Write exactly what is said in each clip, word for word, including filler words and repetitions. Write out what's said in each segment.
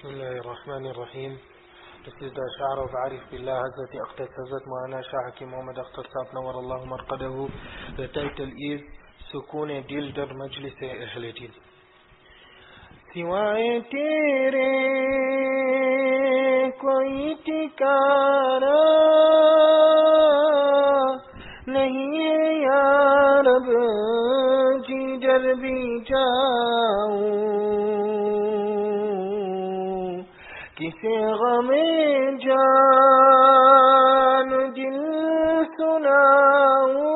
بسم الله الرحمن الرحيم. This is the Ash'ar of Arif Billah Hazrat Akhtar Hazrat Maulana Shah Hakim Muhammad Akhtar Sahib Nawar Allah Marqadahu. The title is Sukoon Dil Dar Majlis Ahl Dil. سوائے تیرے کوئی ٹھکانہ نہیں ہے یا رب جدھر بھی جاؤں کسے غم جان دل سناؤں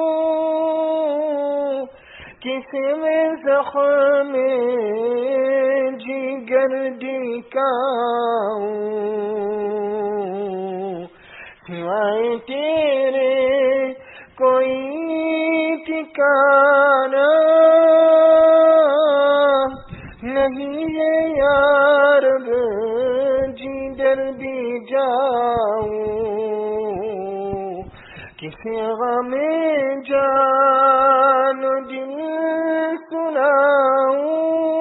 کسے میں زخم جگر دکھاؤں سوائے تیرے کوئی ٹھکانہ نہیں ہے یا رب جدھر بھی جاؤں کسے غم جان دل سناؤں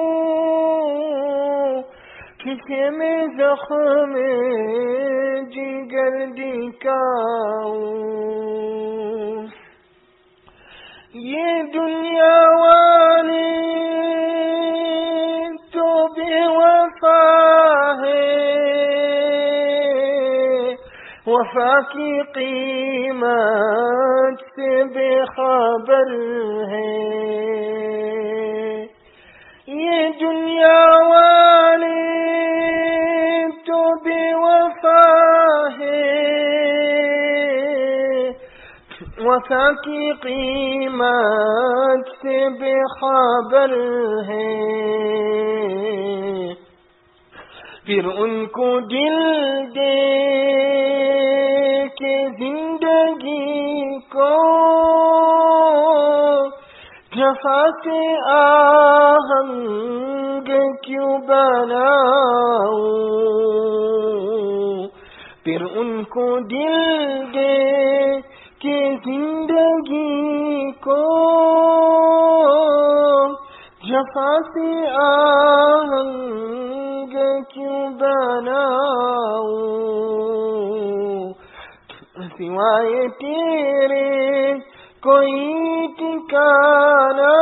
کسے میں زخم جگر دکھاؤں یہ دنیا والے تو بے وفا ہے وفا کی قیمت سے بے خبر ہے یہ دنیا والے تو بے وفا ہے وفا کی قیمت سے بے خبر ہے پھر ان کو دل دے کے زندگی کو جفا سے آہنگ کیوں بناؤں پھر ان کو دل دے کہ زندگی کو جفا سے آہنگ کیوں بناؤں سوائے تیرے کوئی ٹھکانہ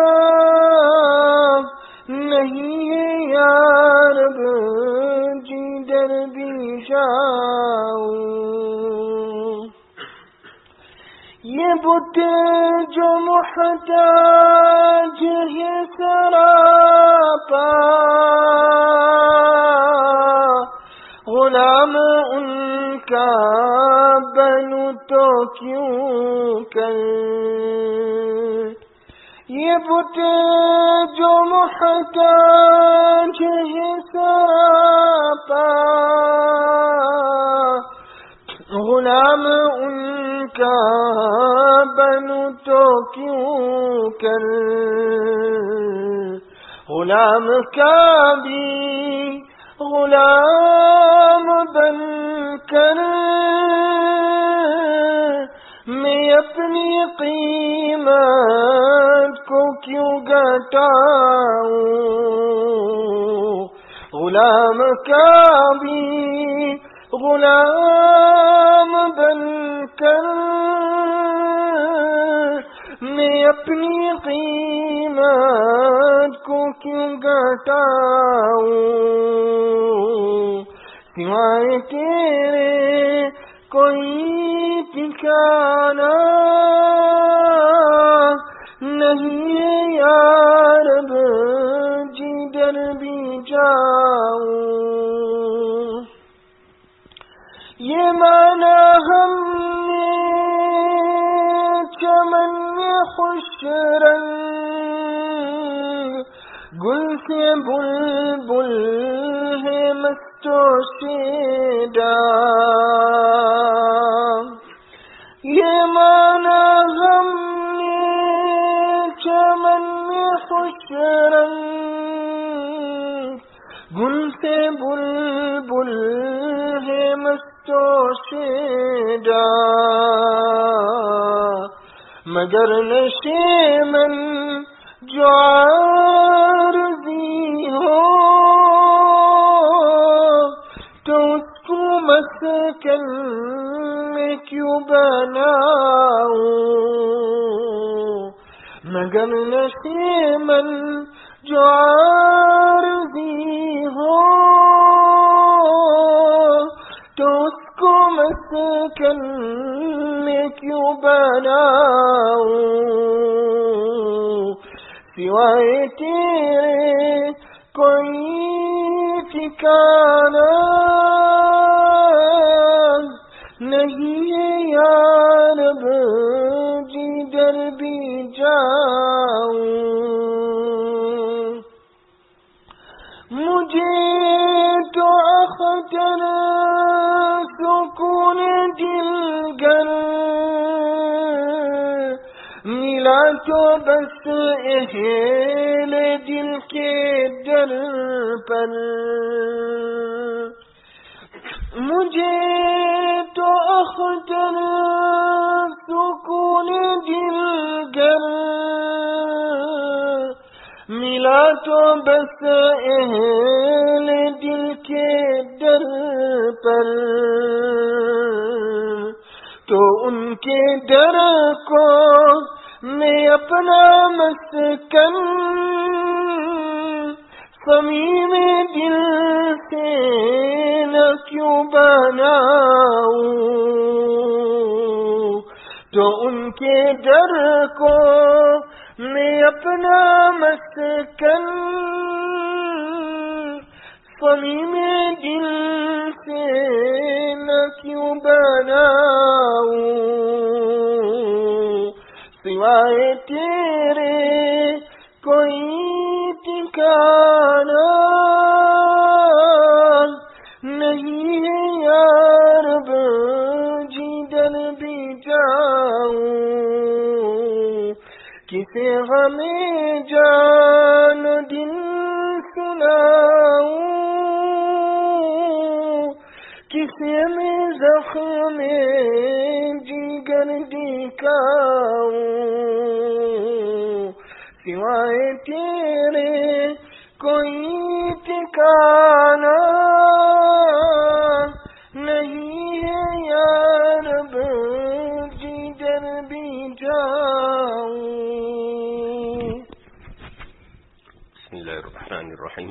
نہیں ہے یا رب جدھر بھی جاؤں یہ بت جو محتاج ہے سراپا غلام ان کا بنوں تو کیوں کر یہ بت جو محتاج ہے سراپا غلام ان کا بنوں تو کیوں کر غلام کا بھی غلام بن کر میں اپنی قیمت کو کیوں گھٹاؤں غلام کا بھی غلام بن کر میں اپنی قیمت کو کیوں گھٹاؤں سوائے تیرے کوئی ٹھکانہ نہیں ہے یا رب جدھر بھی جاؤں یہ مانا ہم نے چمن میں خوش رنگ گل سے بلبل ہے مست و شیدا یہ مانا ہم نے چمن میں خوش رنگ گل سے بلبل ہے مست و شیدا مگر نشے من جو عارضی ہو مسکن میں کیوں بناؤں مگر نشیمن جو عارضی ہو تو اس کو مسکن میں کیوں بناؤں سوائے تیرے کوئی ٹھکانہ نہیں ہے یا رب جدھر بھی جاؤں مجھے تو اختر سکون دل گر ملا تو بس اہل دل کے در پر مجھے تو اختر سکون دل گر ملا تو بس اہل دل کے در پر تو ان کے در کو میں اپنا مسکن صمیم دل سے نہ کیوں بناؤں تو ان کے در کو میں اپنا مسکن صمیم دل سے نہ کیوں بناؤں سوائے تیرے کوئی ٹھکانہ نہیں ہے یا رب جدھر بھی جاؤں کسے ہمیں جان دل سناؤں کسے میں زخم جگر دکھاؤں سوائے تیرے کوئی ٹھکانہ نہیں ہے یا رب جدھر بھی جاؤں. بسم اللہ الرحمن الرحیم.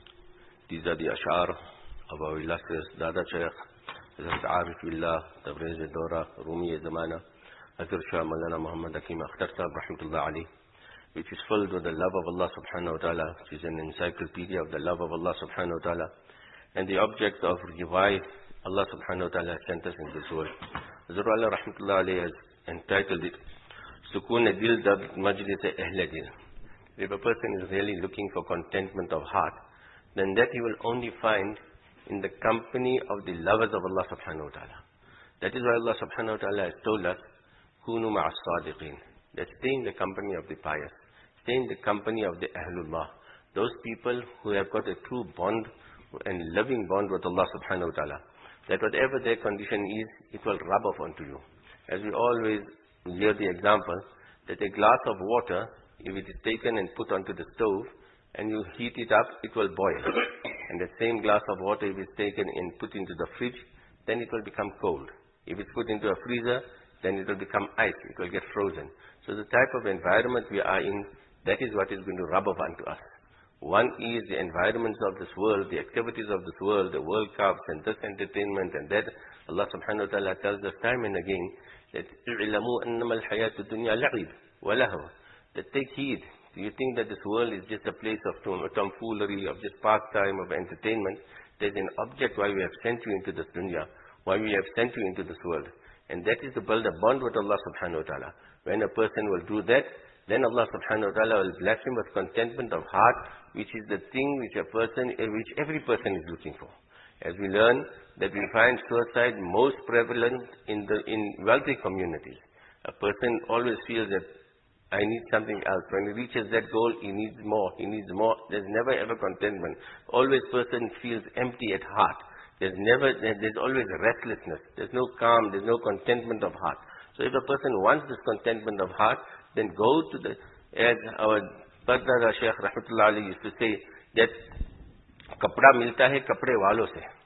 These are the ash'ar of our illustrious Dada Shaykh Hazrat Arif Billah Tabriz Dora Rumi Zamana Hazrat Shah Maulana Muhammad Hakim Akhtar Sahib Rahmatullah Ali, which is filled with the love of Allah subhanahu wa ta'ala, which is an encyclopedia of the love of Allah subhanahu wa ta'ala, and the object of why Allah subhanahu wa ta'ala has sent us in this world. Hazrat Allah Rahmatullah Ali has entitled it, Sukoon Dil Dad Majlis Ahle Dil. If a person is really looking for contentment of heart, then that he will only find in the company of the lovers of Allah subhanahu wa ta'ala. That is why Allah subhanahu wa ta'ala has told us, Kunu ma'as sadiqeen, that stay in the company of the pious, stay in the company of the Ahlullah, those people who have got a true bond and loving bond with Allah subhanahu wa ta'ala, that whatever their condition is, it will rub off onto you. As we always hear the example, that a glass of water, if it is taken and put onto the stove, and you heat it up, it will boil. And the same glass of water, if it's taken and put into the fridge, then it will become cold. If it's put into a freezer, then it will become ice, it will get frozen. So the type of environment we are in, that is what is going to rub off onto us. One is the environments of this world, the activities of this world, the World Cups and this entertainment and that. Allah subhanahu wa ta'ala tells us time and again that اِعْلَمُوا أَنَّمَا الْحَيَاةُ الدُّنْيَا لَعِبٌ وَلَهْوٌ, that take heed. Do you think that this world is just a place of tomfoolery, of just pastime, of entertainment? There's an object why we have sent you into this dunya, why we have sent you into this world. And that is to build a bond with Allah subhanahu wa ta'ala. When a person will do that, then Allah subhanahu wa ta'ala will bless him with contentment of heart, which is the thing which a person, which every person is looking for. As we learn that we find suicide most prevalent in the in wealthy communities. A person always feels that I need something else. When he reaches that goal, he needs more, he needs more. There's never ever contentment. Always person feels empty at heart. There's never, there's always restlessness. There's no calm, there's no contentment of heart. So if a person wants this contentment of heart, then go to the, as our Badr Shaykh Rahmatullah Ali used to say, that kapda milta hai kapde walo se.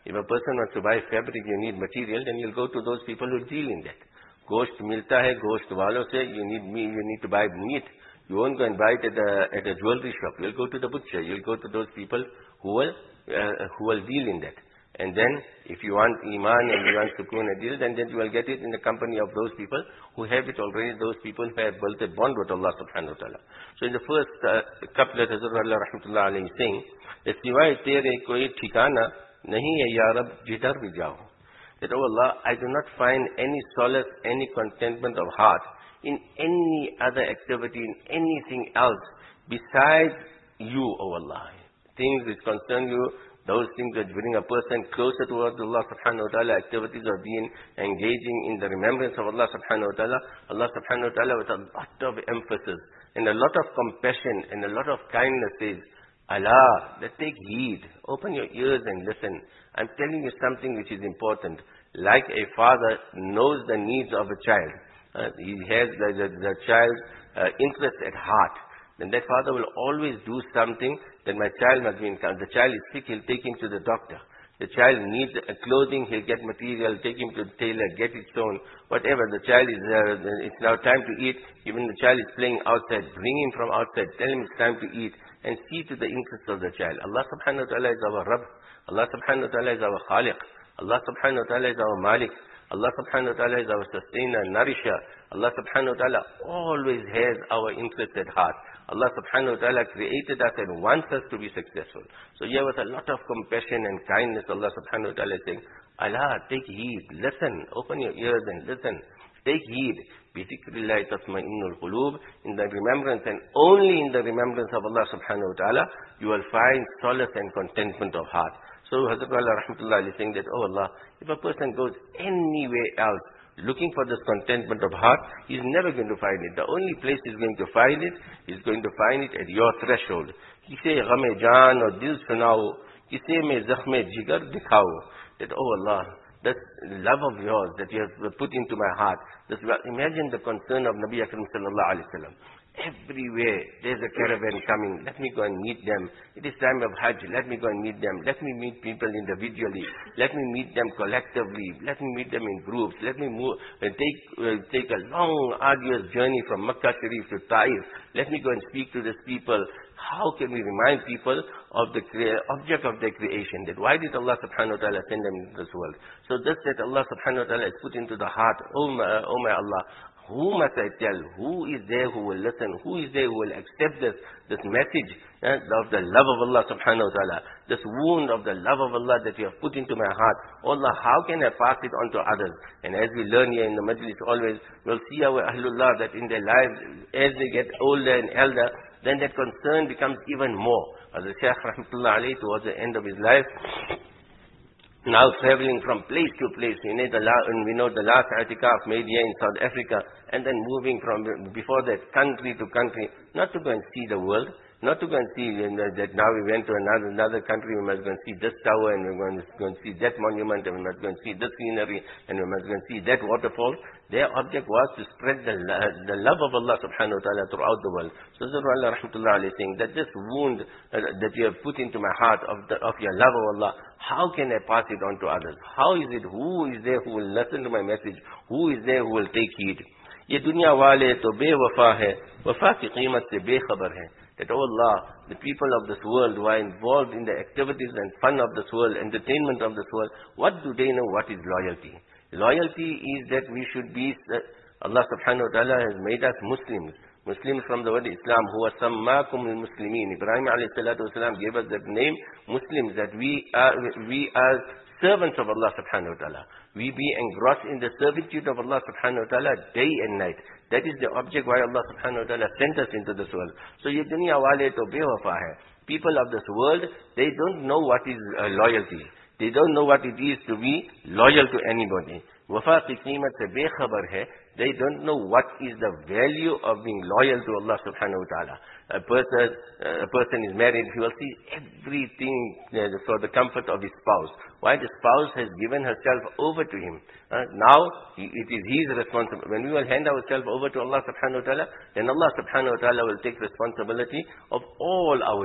If a person wants to buy fabric, you need material, then you'll go to those people who deal in that. Gosht milta hai, gosht walo se, you need meat, you need to buy meat. You won't go and buy it at a, at a jewelry shop. You'll go to the butcher. You'll go to those people who will, uh, who will deal in that. And then, if you want iman and you want sukoon and deal, then, then you will get it in the company of those people who have it already, those people who have built a bond with Allah subhanahu wa ta'ala. So in the first uh, couplet, Hazrat Allah rahmatullah alayhi saying, that siwai tere koi ठिकाना nahi hai ya Rab jidhar bhi jao. That, oh Allah, I do not find any solace, any contentment of heart in any other activity, in anything else besides you, oh Allah. Things which concern you, those things that bring a person closer towards Allah subhanahu wa ta'ala, activities of being engaging in the remembrance of Allah subhanahu wa ta'ala, Allah subhanahu wa ta'ala with a lot of emphasis and a lot of compassion and a lot of kindness says, Allah, that take heed, open your ears and listen. I'm telling you something which is important. Like a father knows the needs of a child, uh, he has the, the, the child's uh, interest at heart, then that father will always do something that my child must be in count. The child is sick, he'll take him to the doctor. The child needs uh, clothing, he'll get material, take him to the tailor, get it sewn, whatever. The child is, uh, it's now time to eat. Even the child is playing outside, bring him from outside, tell him it's time to eat, and see to the interest of the child. Allah subhanahu wa ta'ala is our Rabb. Allah subhanahu wa ta'ala is our Khaliq. Allah subhanahu wa ta'ala is our Malik. Allah subhanahu wa ta'ala is our sustainer, nourisher. Allah subhanahu wa ta'ala always has our interest at heart. Allah subhanahu wa ta'ala created us and wants us to be successful. So here with a lot of compassion and kindness, Allah subhanahu wa ta'ala is saying, Allah, take heed, listen, open your ears and listen. Take heed. Bidhikrillahi tatma'innul qulub. In the remembrance and only in the remembrance of Allah subhanahu wa ta'ala, you will find solace and contentment of heart. So Hazrat Allah rahmatullah is saying that, oh Allah, if a person goes anywhere else looking for this contentment of heart, he's never going to find it. The only place he's going to find it, he's going to find it at your threshold. Kise ghame jaan aur dil sunao, kise mein zakhme jigar dikhao. That, oh Allah, that love of yours that you have put into my heart. This, imagine the concern of Nabi Akram sallallahu alaihi wasallam. Everywhere there's a caravan coming. Let me go and meet them. It is time of Hajj. Let me go and meet them. Let me meet people individually. Let me meet them collectively. Let me meet them in groups. Let me move and take uh, take a long, arduous journey from Makkah Sharif to Taif. Let me go and speak to these people. How can we remind people of the object of their creation? That why did Allah subhanahu wa ta'ala send them into this world? So this that Allah subhanahu wa ta'ala has put into the heart, oh my, oh my Allah, who must I tell? Who is there who will listen? Who is there who will accept this, this message eh, of the love of Allah subhanahu wa ta'ala? This wound of the love of Allah that you have put into my heart. Oh Allah, how can I pass it on to others? And as we learn here in the Majlis always, we'll see our Ahlullah that in their lives, as they get older and elder, then that concern becomes even more. As the Shaykh rahmatullah alayhi towards the end of his life, now traveling from place to place. We know the, we know the last i'tikaf made here in South Africa, and then moving from before that country to country, not to go and see the world, not to go and see you know, that now we went to another another country, we must go and see this tower, and we're going to go and see that monument, and we must go and see this scenery, and we must go and see that waterfall. Their object was to spread the, the love of Allah subhanahu wa ta'ala throughout the world. So Hazrat Allah rahmatullah alayhi saying that this wound uh, that you have put into my heart of, the, of your love of Allah, how can I pass it on to others? How is it? Who is there who will listen to my message? Who is there who will take heed? Ye dunya wale to bewafa hai, wafa ki qeemat se bekhabar hai. That, oh Allah, the people of this world who are involved in the activities and fun of this world, entertainment of this world, what do they know what is loyalty? Loyalty is that we should be, uh, Allah subhanahu wa ta'ala has made us Muslims. Muslims from the word Islam, who are sammakum al-muslimin. Ibrahim alayhi salatu wasalam gave us that name, Muslims, that we are, we are servants of Allah subhanahu wa ta'ala. We be engrossed in the servitude of Allah subhanahu wa ta'ala day and night. That is the object why Allah subhanahu wa ta'ala sent us into this world. So ye dunya wale to bewafa hai. People of this world, they don't know what is uh, loyalty. They don't know what it is to be loyal to anybody. Wafa ki qeemat se bekhabar hai. They don't know what is the value of being loyal to Allah subhanahu wa ta'ala. A person, uh, a person is married, he will see everything uh, for the comfort of his spouse. Why? The spouse has given herself over to him. Uh, now, he, it is his responsibility. When we will hand ourselves over to Allah subhanahu wa ta'ala, then Allah subhanahu wa ta'ala will take responsibility of all our needs.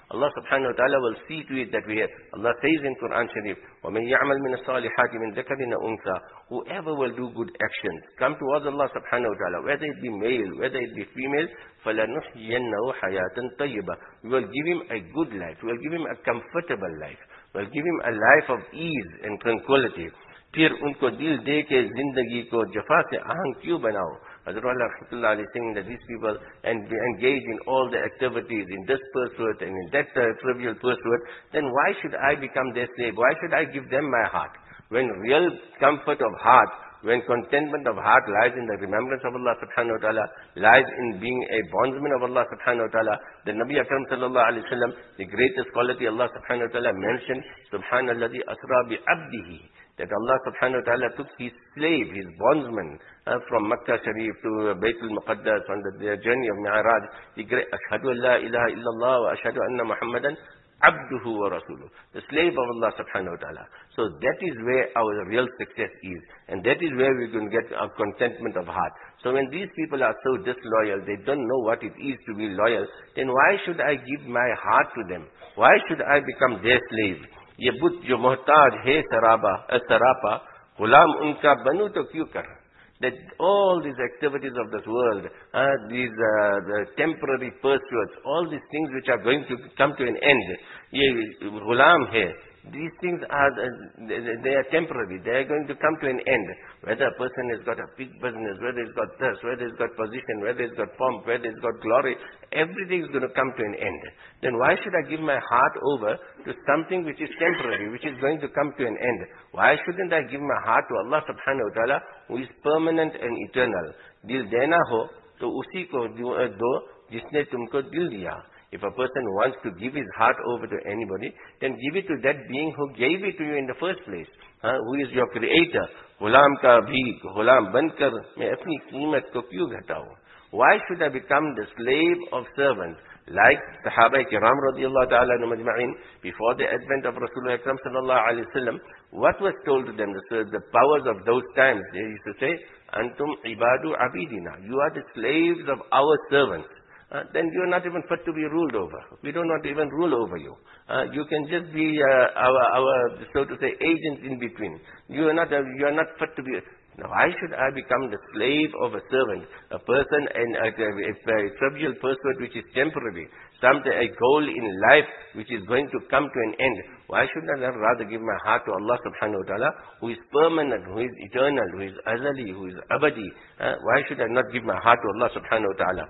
Allah subhanahu wa ta'ala will see to it that we have. Allah says in Quran Sharif, وَمَنْ يَعْمَلْ مِنَ الصَّالِحَاتِ مِنْ ذَكَرٍ أُنْثَى, whoever will do good actions, come towards Allah subhanahu wa ta'ala, whether it be male, whether it be female, فَلَنُحْيِيَنَّهُ حَيَاةً طَيِّبَةً. We will give him a good life. We will give him a comfortable life. We will give him a life of ease and tranquility. फिर उनको दिल दे के जिंदगी को जफा से आहंग क्यों बनाओ? Hazrat Allah rahmatullah alayhi saying that these people and engage in all the activities in this pursuit and in that uh, trivial pursuit, then why should I become their slave? Why should I give them my heart? When real comfort of heart, when contentment of heart lies in the remembrance of Allah subhanahu wa ta'ala, lies in being a bondsman of Allah subhanahu wa ta'ala, the Nabi Akram sallallahu alayhi wa sallam, the greatest quality Allah subhanahu wa ta'ala mentioned, Subhanalladhi asra bi abdihi, that Allah subhanahu wa ta'ala took his slave, his bondsman, uh, from Makkah Sharif to uh, Baytul Muqaddas on the, the journey of Mi'raj. The great, Ashhadu an la ilaha illallah wa ashhadu anna Muhammadan abduhu wa rasuluh, the slave of Allah subhanahu wa ta'ala. So that is where our real success is. And that is where we can get our contentment of heart. So when these people are so disloyal, they don't know what it is to be loyal, then why should I give my heart to them? Why should I become their slave? ये बुत जो मोहताज है सराबा सरापा गुलाम उनका बनूं तो क्यों कर? That all these activities of this world, uh, these uh, the temporary pursuits, all these things which are going to come to an end, ये गुलाम है. These things are, they are temporary. They are going to come to an end. Whether a person has got a big business, whether he's got this, whether he's got position, whether he's got pomp, whether he's got glory, everything is going to come to an end. Then why should I give my heart over to something which is temporary, which is going to come to an end? Why shouldn't I give my heart to Allah subhanahu wa ta'ala, who is permanent and eternal? Dil dena ho, to usi ko do, jisne tumko dil diya. If a person wants to give his heart over to anybody, then give it to that being who gave it to you in the first place, huh? Who is your creator. Ghulam ka bhi, ghulam bankar, main apni qeemat ko kyun ghatau? Why should I become the slave of servants? Like Sahaba Kiram radiyallahu ta'ala majma'in, before the advent of Rasulullah Akram sallallahu alayhi wa sallam, what was told to them? The, the powers of those times, they used to say, Antum ibadu abidina. You are the slaves of our servants. Uh, then you are not even fit to be ruled over. We do not even rule over you. Uh, you can just be uh, our, our, so to say, agents in between. You are not, uh, you are not fit to be. Now, why should I become the slave of a servant, a person, and a, a, a, a trivial pursuit which is temporary, something, a goal in life which is going to come to an end? Why should I rather give my heart to Allah subhanahu wa ta'ala, who is permanent, who is eternal, who is azali, who is abadi? Uh, why should I not give my heart to Allah subhanahu wa ta'ala?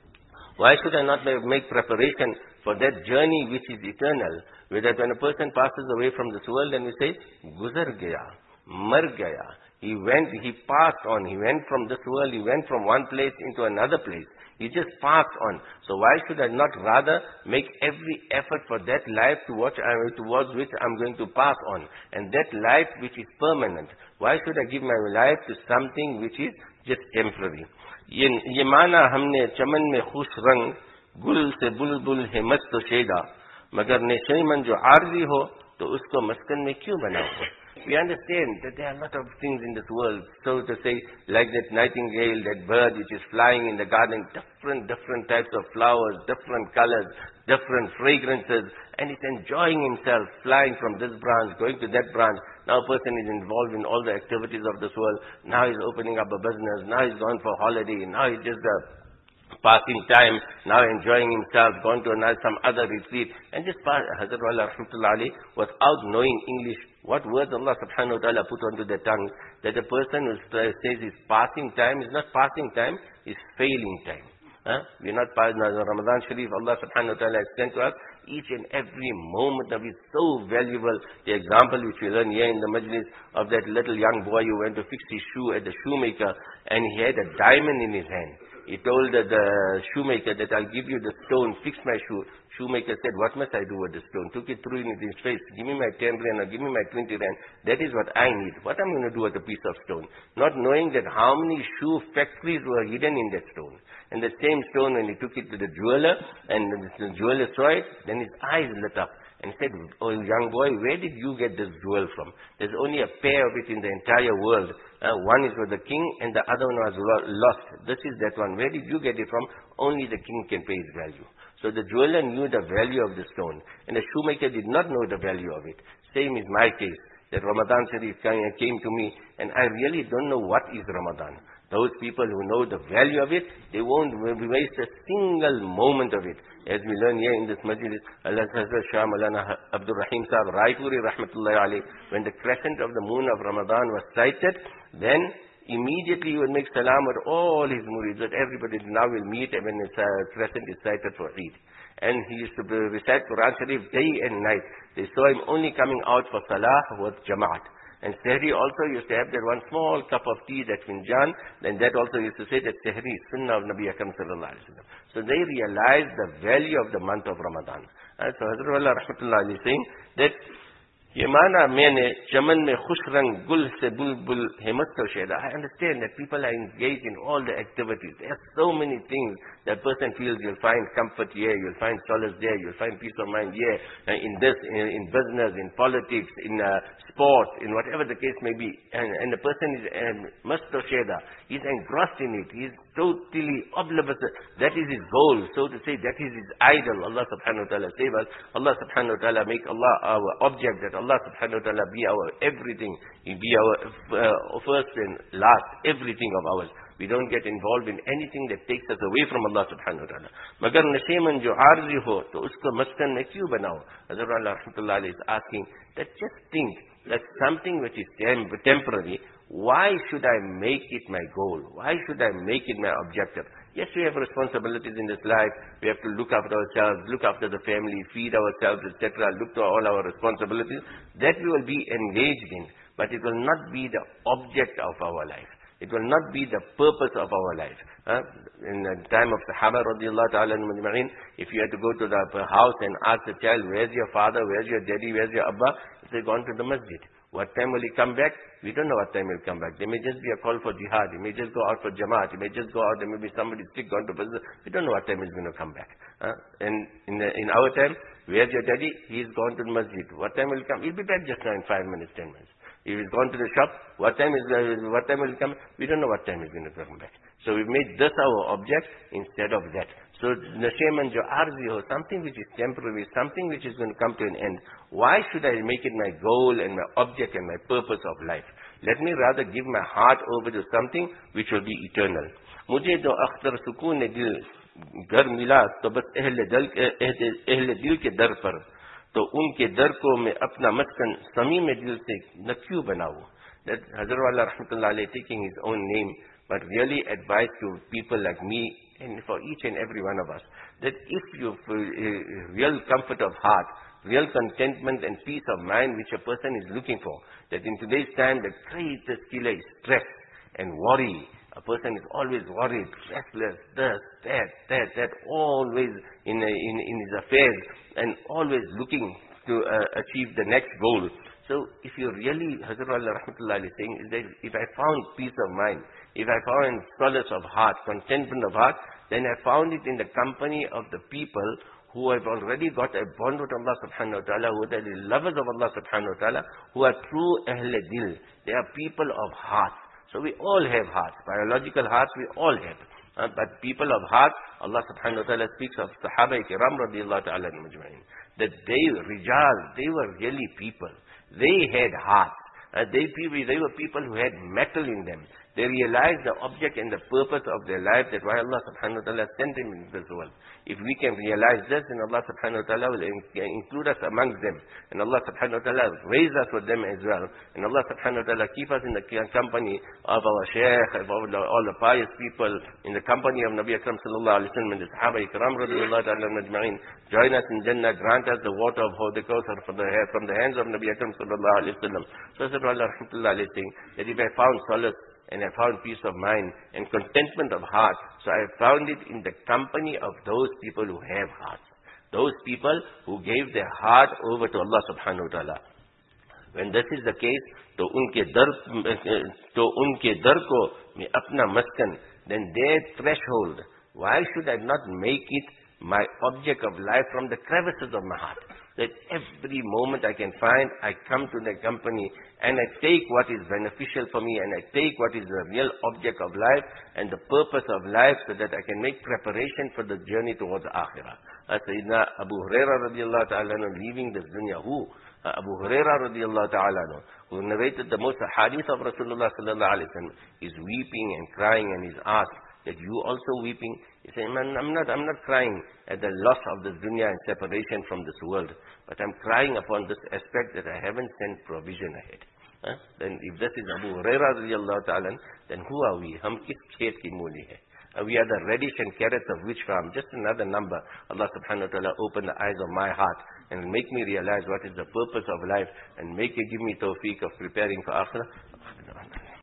Why should I not make preparation for that journey which is eternal? Where that when a person passes away from this world, then we say, Guzar gaya, mar gaya. He went, he passed on. He went from this world, he went from one place into another place. He just passed on. So why should I not rather make every effort for that life towards, uh, towards which I'm going to pass on? And that life which is permanent. Why should I give my life to something which is just temporary? ये ये माना हमने चमन में खुश रंग गुल से बुलबुल है मस्त शेदा मगर नेशेमन जो आरजी हो तो उसको मस्कन में क्यों बनाओ? We understand that there are a lot of things in this world, so to say, like that nightingale, that bird which is flying in the garden, different, different types of flowers, different colors, different fragrances, and it's enjoying himself, flying from this branch, going to that branch. Now a person is involved in all the activities of this world. Now he's opening up a business. Now he's gone for holiday. Now he's just uh, passing time. Now enjoying himself, gone to another, some other retreat. And just pass, Hazrat Allah rahmatullah alayhi, without knowing English, what words Allah subhanahu wa ta'ala put onto their tongue, that a person who says his passing time is not passing time, is failing time. Huh? We're not passing Ramadan Sharif. Allah subhanahu wa ta'ala has sent to us each and every moment of it so valuable. The example which we learn here in the majlis of that little young boy who went to fix his shoe at the shoemaker, and he had a diamond in his hand. He told the, the shoemaker that I'll give you the stone, fix my shoe. Shoemaker said, what must I do with the stone? Took it, threw it in his face. Give me my ten rand or give me my twenty rand. That is what I need. What am I going to do with a piece of stone? Not knowing that how many shoe factories were hidden in that stone. And the same stone, when he took it to the jeweler, and the jeweler saw it, then his eyes lit up. And said, oh young boy, where did you get this jewel from? There's only a pair of it in the entire world. Uh, one is for the king and the other one was lo lost. This is that one. Where did you get it from? Only the king can pay its value. So So the jeweler knew the value of the stone, and the shoemaker did not know the value of it. Same is my case, that Ramadan Sharif came to me, and I really don't know what is Ramadan. Those people who know the value of it, they won't waste a single moment of it. As we learn here in this majlis, Allah Hazrat Shah Maulana Abdul Rahim Sahib Raipuri Rahmatullahi Alayhi, when the crescent of the moon of Ramadan was sighted, then immediately he would make salam with all his murids, that everybody now will meet when the uh, crescent is sighted for Eid. And he used to recite Quran Sharif day and night. They saw him only coming out for salah with Jamaat. And Sehri also used to have that one small cup of tea, that finjan, and that also used to say that Sehri is sunnah of Nabi Akram sallallahu alaihi wasallam. So they realized the value of the month of Ramadan. And so Hazrat Allah Rahmatullah is saying that Yemana mene chaman me khush rang gul se bulbul hemasto sheda. I understand that people are engaged in all the activities. There are so many things that person feels. You'll find comfort here, you'll find solace there, you'll find peace of mind here, uh, in this, in, in business, in politics, in uh, sports, in whatever the case may be. And, and the person is masto sheda. He's engrossed in it. He's totally oblivious. That is his goal, so to say. That is his idol. Allah subhanahu wa ta'ala save us. Allah subhanahu wa ta'ala make Allah our object, that Allah subhanahu wa ta'ala be our everything. He be our uh, first and last, everything of ours. We don't get involved in anything that takes us away from Allah subhanahu wa ta'ala. Magar nasheman jo arzi ho, to usko maskan mein kyun banao? Hazrat Allah Rahmatullah is asking that just think that something which is tem temporary, why should I make it my goal? Why should I make it my objective? Yes, we have responsibilities in this life. We have to look after ourselves, look after the family, feed ourselves, et cetera. Look to all our responsibilities. That we will be engaged in. But it will not be the object of our life. It will not be the purpose of our life. Uh, in the time of Sahaba radiallahu ta'ala majma'in, if you had to go to the house and ask the child, where's your father, where's your daddy, where's your abba? They've gone to the masjid. What time will he come back? We don't know what time he'll come back. There may just be a call for jihad. He may just go out for jamaat. He may just go out. There may be somebody sick, gone to business. We don't know what time he's going to come back. Uh, and in, the, in our time, where's your daddy? He's gone to the masjid. What time will he come? He'll be back just now in five minutes, ten minutes. If he's gone to the shop, what time is uh, what time will he come? We don't know what time he's going to come back. So we've made this our object instead of that. So nasheman jo arzi ho, something which is temporary, something which is going to come to an end. Why should I make it my goal and my object and my purpose of life? Let me rather give my heart over to something which will be eternal. Mujhe do akhtar sukoon dil घर मिला तो बस अहले दिल अहले दिल के दर पर तो उनके दर को मैं अपना मस्कन समीम दिल से न क्यों बनाऊं. That Hazrat Allah Rahmatullah Alayhi, taking his own name, but really advice to people like me and for each and every one of us, that if you feel uh, real comfort of heart, real contentment and peace of mind which a person is looking for, that in today's time the greatest killer is stress and worry. A person is always worried, restless, this, that, that, that, always in, in, in his affairs and always looking to uh, achieve the next goal. So if you really, Hazrat Allah Rahmatullah is saying, is that if I found peace of mind, if I found solace of heart, contentment of heart, then I found it in the company of the people who have already got a bond with Allah subhanahu wa ta'ala, who are the lovers of Allah subhanahu wa ta'ala, who are true Ahle Dil. They are people of heart. So we all have hearts. Biological hearts we all have. Uh, but people of heart, Allah subhanahu wa ta'ala speaks of Sahaba Kiram radiallahu ta'ala majma'in, that they, Rijal, they were really people. They had hearts. Uh, they, they were people who had metal in them. They realized the object and the purpose of their life, that why Allah subhanahu wa ta'ala sent them into this world. If we can realize this, then Allah subhanahu wa ta'ala will include us amongst them. And Allah subhanahu wa ta'ala raise us with them as well. And Allah subhanahu wa ta'ala keep us in the company of our shaykh, of all the, all the pious people, in the company of Nabi Akram sallallahu alayhi wa sallam and the Sahaba Ikram radiallahu ta'ala majma'in. Join us in Jannah, grant us the water of Hawd al-Kawthar from the, from the hands of Nabi Akram sallallahu alayhi wa sallam. So Allah rahmatullah alayhi saying that if I found solace and I found peace of mind and contentment of heart, so I found it in the company of those people who have hearts. Those people who gave their heart over to Allah subhanahu wa ta'ala. When this is the case, to unke dar, to unke dar ko mein apna maskan, then their threshold, why should I not make it my object of life from the crevices of my heart? That every moment I can find, I come to the company and I take what is beneficial for me and I take what is the real object of life and the purpose of life, so that I can make preparation for the journey towards Akhirah. uh, Sayyidina Abu Hurairah radiallahu ta'ala leaving this dunya. Who? Uh, Abu Hurairah radiallahu ta'ala, who narrated the most hadith of Rasulullah sallallahu alayhi wa sallam, is weeping and crying and is asked that you also weeping? He said, man, I'm not, I'm not crying at the loss of this dunya and separation from this world, but I'm crying upon this aspect that I haven't sent provision ahead. Huh? Then if this is Abu Hurairah radiallahu ta'ala, then who are we? Hum kis khet ki mooli hai? Uh, we are the radish and carrots of which farm? Just another number. Allah subhanahu wa ta'ala open the eyes of my heart and make me realize what is the purpose of life and make it give me tawfiq of preparing for akhirah.